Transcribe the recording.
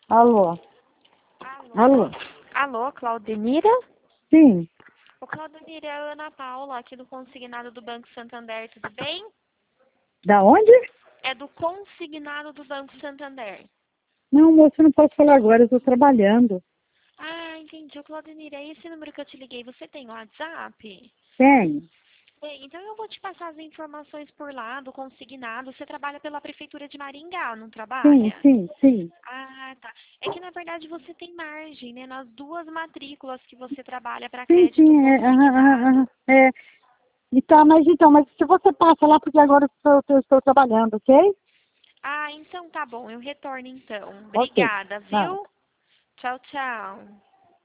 Alô? Alô? Alô? Alô, Claudenira? Sim. Ô, Claudenira, é a Ana Paula, aqui do Consignado do Banco Santander, tudo bem? Da onde? É do Consignado do Banco Santander. Não, moço, eu não posso falar agora, eu estou trabalhando. Ah, entendi. Ô, Claudenira, é esse número que eu te liguei, você tem WhatsApp? Tem? Bem, então eu vou te passar as informações por lá, do Consignado. Você trabalha pela Prefeitura de Maringá, não Sim, trabalha? sim, sim. Ah, tá. É que na verdade você tem margem, né? Nas duas matrículas que você trabalha para Sim, crédito sim, consignado. é. Mas se você passa lá, porque agora eu estou trabalhando, ok? Ah, então tá bom, eu retorno então. Ok. Obrigada, Não. viu? Tchau, tchau.